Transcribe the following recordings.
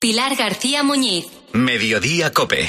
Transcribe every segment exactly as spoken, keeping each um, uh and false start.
Pilar García Muñiz. Mediodía COPE.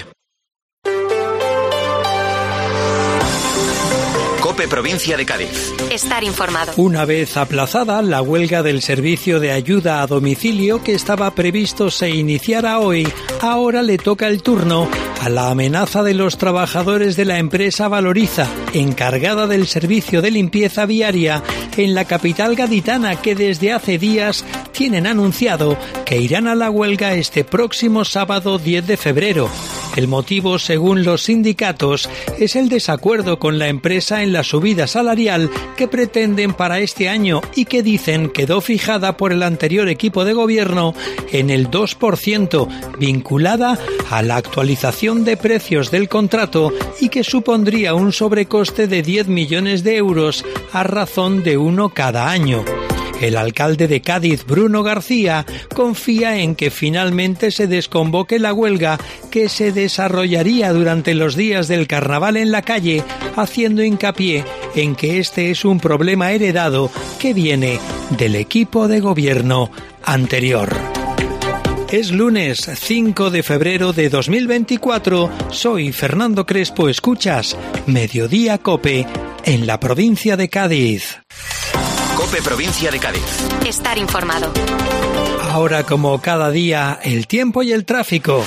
COPE Provincia de Cádiz. Estar informado. Una vez aplazada, la huelga del servicio de ayuda a domicilio que estaba previsto se iniciara hoy, ahora le toca el turno a la amenaza de los trabajadores de la empresa Valoriza, encargada del servicio de limpieza viaria en la capital gaditana, que desde hace días tienen anunciado que irán a la huelga este próximo sábado diez de febrero. El motivo, según los sindicatos, es el desacuerdo con la empresa en la subida salarial que pretenden para este año y que dicen quedó fijada por el anterior equipo de gobierno en el dos por ciento, vinculada a la actualización de precios del contrato y que supondría un sobrecoste de diez millones de euros a razón de uno cada año. El alcalde de Cádiz, Bruno García, confía en que finalmente se desconvoque la huelga que se desarrollaría durante los días del carnaval en la calle, haciendo hincapié en que este es un problema heredado que viene del equipo de gobierno anterior. Es lunes cinco de febrero de dos mil veinticuatro, soy Fernando Crespo, escuchas Mediodía COPE en la provincia de Cádiz. COPE Provincia de Cádiz. Estar informado. Ahora, como cada día, el tiempo y el tráfico.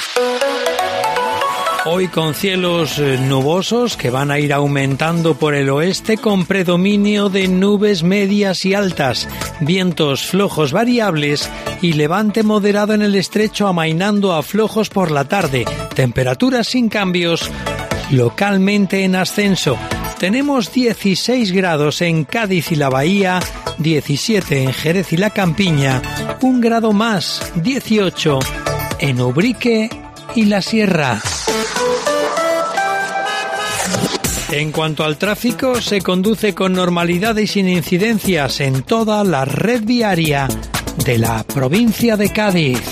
Hoy con cielos nubosos que van a ir aumentando por el oeste con predominio de nubes medias y altas, vientos flojos variables y levante moderado en el estrecho amainando a flojos por la tarde, temperaturas sin cambios, localmente en ascenso. Tenemos dieciséis grados en Cádiz y la Bahía, diecisiete en Jerez y la Campiña, un grado más, dieciocho en Ubrique y la Sierra. En cuanto al tráfico, se conduce con normalidad y sin incidencias en toda la red viaria de la provincia de Cádiz.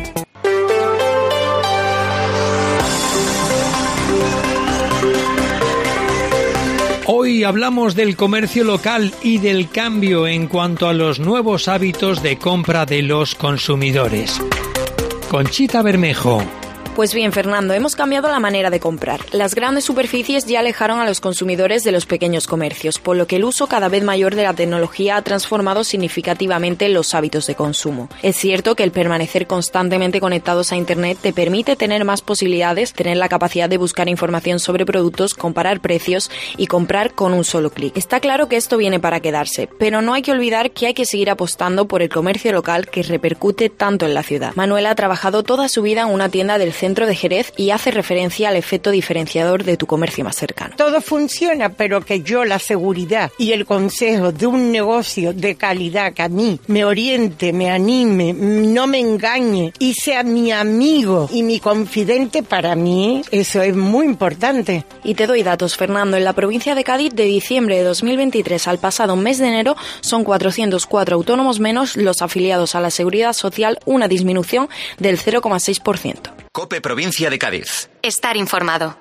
Hoy hablamos del comercio local y del cambio en cuanto a los nuevos hábitos de compra de los consumidores. Conchita Bermejo. Pues bien, Fernando, hemos cambiado la manera de comprar. Las grandes superficies ya alejaron a los consumidores de los pequeños comercios, por lo que el uso cada vez mayor de la tecnología ha transformado significativamente los hábitos de consumo. Es cierto que el permanecer constantemente conectados a Internet te permite tener más posibilidades, tener la capacidad de buscar información sobre productos, comparar precios y comprar con un solo clic. Está claro que esto viene para quedarse, pero no hay que olvidar que hay que seguir apostando por el comercio local que repercute tanto en la ciudad. Manuela ha trabajado toda su vida en una tienda del centro de Jerez y hace referencia al efecto diferenciador de tu comercio más cercano. Todo funciona, pero que yo la seguridad y el consejo de un negocio de calidad que a mí me oriente, me anime, no me engañe y sea mi amigo y mi confidente, para mí eso es muy importante. Y te doy datos, Fernando. En la provincia de Cádiz, de diciembre de dos mil veintitrés al pasado mes de enero, son cuatrocientos cuatro autónomos menos los afiliados a la Seguridad Social, una disminución del cero coma seis por ciento. COPE Provincia de Cádiz. Estar informado.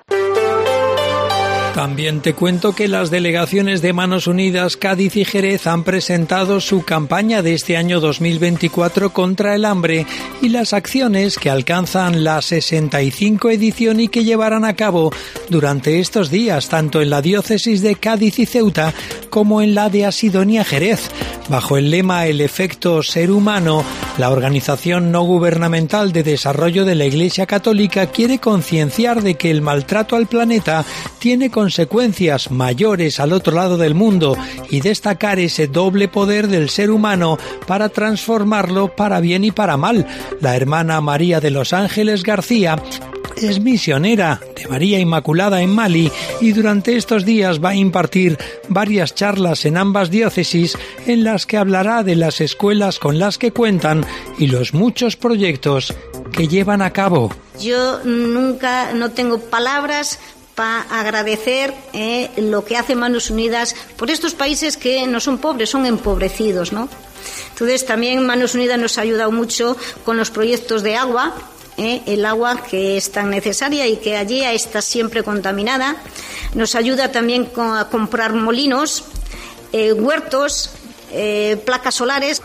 También te cuento que las delegaciones de Manos Unidas Cádiz y Jerez han presentado su campaña de este año dos mil veinticuatro contra el hambre y las acciones que alcanzan la sesenta y cinco edición y que llevarán a cabo durante estos días, tanto en la diócesis de Cádiz y Ceuta como en la de Asidonia Jerez. Bajo el lema El efecto ser humano, la Organización No Gubernamental de Desarrollo de la Iglesia Católica quiere concienciar de que el maltrato al planeta tiene consecuencias mayores al otro lado del mundo y destacar ese doble poder del ser humano para transformarlo para bien y para mal. La hermana María de los Ángeles García es misionera de María Inmaculada en Mali y durante estos días va a impartir varias charlas en ambas diócesis en las que hablará de las escuelas con las que cuentan y los muchos proyectos que llevan a cabo. Yo nunca no tengo palabras para agradecer eh, lo que hace Manos Unidas por estos países que no son pobres, son empobrecidos, ¿no? Entonces también Manos Unidas nos ha ayudado mucho con los proyectos de agua, eh, el agua que es tan necesaria y que allí está siempre contaminada. Nos ayuda también con, a comprar molinos, eh, huertos, eh, placas solares.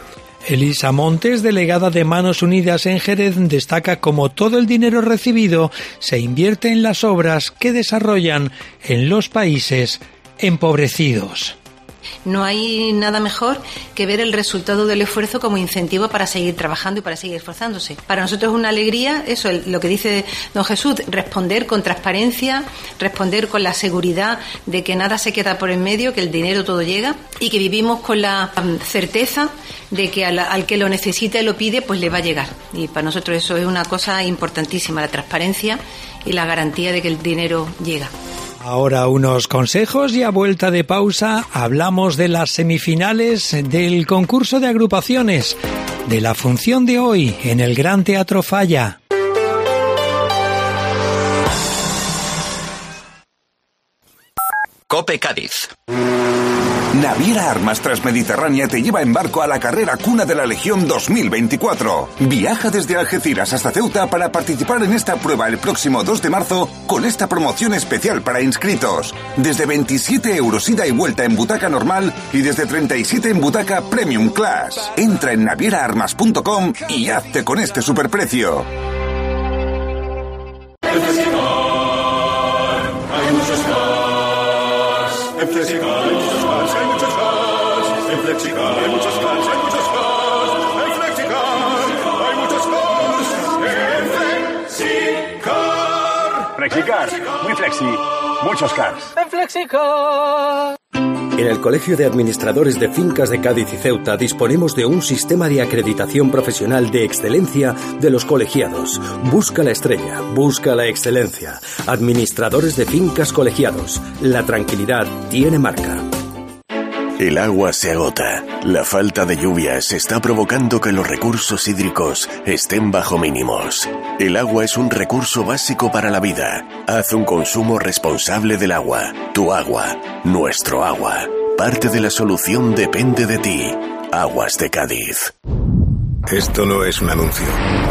Elisa Montes, delegada de Manos Unidas en Jerez, destaca cómo todo el dinero recibido se invierte en las obras que desarrollan en los países empobrecidos. No hay nada mejor que ver el resultado del esfuerzo como incentivo para seguir trabajando y para seguir esforzándose. Para nosotros es una alegría, eso, lo que dice don Jesús, responder con transparencia, responder con la seguridad de que nada se queda por en medio, que el dinero todo llega y que vivimos con la certeza de que al, al que lo necesita y lo pide, pues le va a llegar. Y para nosotros eso es una cosa importantísima, la transparencia y la garantía de que el dinero llega. Ahora unos consejos y a vuelta de pausa hablamos de las semifinales del concurso de agrupaciones, de la función de hoy en el Gran Teatro Falla. COPE Cádiz. Naviera Armas Transmediterránea te lleva en barco a la carrera Cuna de la Legión dos mil veinticuatro. Viaja desde Algeciras hasta Ceuta para participar en esta prueba el próximo dos de marzo con esta promoción especial para inscritos. Desde veintisiete euros ida y vuelta en butaca normal y desde treinta y siete en butaca Premium Class. Entra en naviera armas punto com y hazte con este superprecio. En Flexicar hay muchos cars, hay muchos cars. En Flexicar hay muchos cars, hay muchos cars. En Flexicar hay muchos cars. En Flexicar. Flexicar, muy flexi, muchos cars. En Flexicar. En el Colegio de Administradores de Fincas de Cádiz y Ceuta disponemos de un sistema de acreditación profesional de excelencia de los colegiados. Busca la estrella, busca la excelencia. Administradores de Fincas Colegiados. La tranquilidad tiene marca. El agua se agota. La falta de lluvias está provocando que los recursos hídricos estén bajo mínimos. El agua es un recurso básico para la vida. Haz un consumo responsable del agua. Tu agua, nuestro agua. Parte de la solución depende de ti. Aguas de Cádiz. Esto no es un anuncio.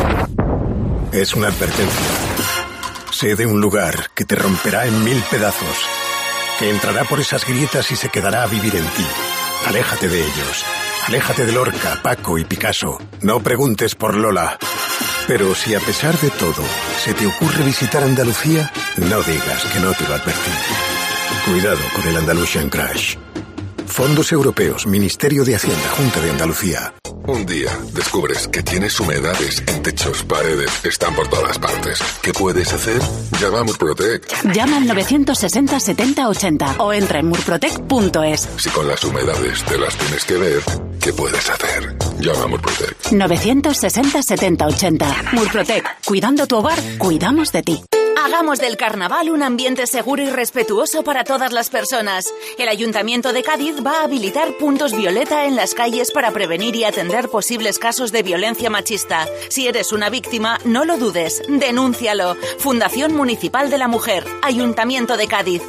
Es una advertencia. Sé de un lugar que te romperá en mil pedazos, que entrará por esas grietas y se quedará a vivir en ti. Aléjate de ellos. Aléjate de Lorca, Paco y Picasso. No preguntes por Lola. Pero si a pesar de todo se te ocurre visitar Andalucía, no digas que no te lo advertí. Cuidado con el Andalusian Crash. Fondos Europeos, Ministerio de Hacienda, Junta de Andalucía. Un día descubres que tienes humedades en techos, paredes, están por todas partes. ¿Qué puedes hacer? Llama a Murprotec. Llama al novecientos sesenta setenta ochenta o entra en murprotec punto es. Si con las humedades te las tienes que ver, ¿qué puedes hacer? Llama a Murprotec. novecientos sesenta setenta ochenta. Murprotec. Cuidando tu hogar, cuidamos de ti. Hagamos del carnaval un ambiente seguro y respetuoso para todas las personas. El Ayuntamiento de Cádiz va a habilitar puntos violeta en las calles para prevenir y atender posibles casos de violencia machista. Si eres una víctima, no lo dudes, denúncialo. Fundación Municipal de la Mujer, Ayuntamiento de Cádiz.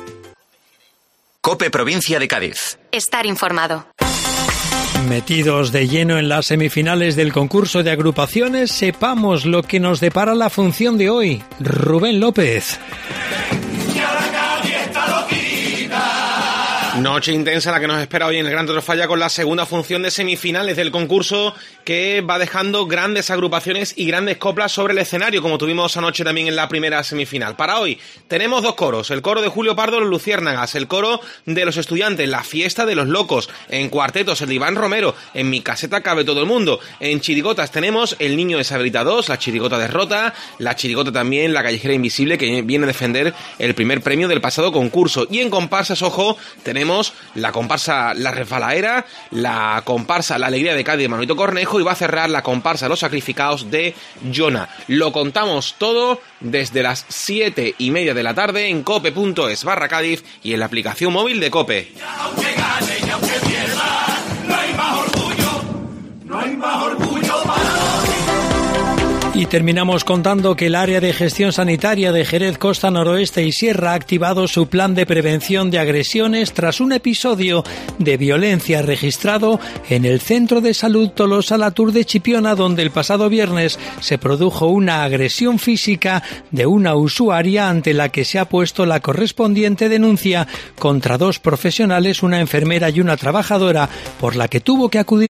COPE Provincia de Cádiz. Estar informado. Metidos de lleno en las semifinales del concurso de agrupaciones, sepamos lo que nos depara la función de hoy. Rubén López. Noche intensa la que nos espera hoy en el Gran Teatro Falla con la segunda función de semifinales del concurso, que va dejando grandes agrupaciones y grandes coplas sobre el escenario, como tuvimos anoche también en la primera semifinal. Para hoy tenemos dos coros: el coro de Julio Pardo, Los Luciérnagas; el coro de los estudiantes, La Fiesta de los Locos; en cuartetos, el de Iván Romero, En mi caseta cabe todo el mundo; en chirigotas tenemos El Niño de Sabrita dos, La Chirigota de Rota, la chirigota también La Callejera Invisible, que viene a defender el primer premio del pasado concurso; y en comparsas, ojo, tenemos la comparsa La Resbalaera, la comparsa La Alegría de Cádiz de Manolito Cornejo, y va a cerrar la comparsa Los Sacrificados de Jona. Lo contamos todo desde las siete y media de la tarde en cope punto es barra Cádiz y en la aplicación móvil de COPE. Aunque gane y aunque pierda, no hay más orgullo, no hay más orgullo para Y terminamos contando que el Área de Gestión Sanitaria de Jerez, Costa Noroeste y Sierra ha activado su plan de prevención de agresiones tras un episodio de violencia registrado en el Centro de Salud Tolosa La Tour de Chipiona, donde el pasado viernes se produjo una agresión física de una usuaria ante la que se ha puesto la correspondiente denuncia contra dos profesionales, una enfermera y una trabajadora, por la que tuvo que acudir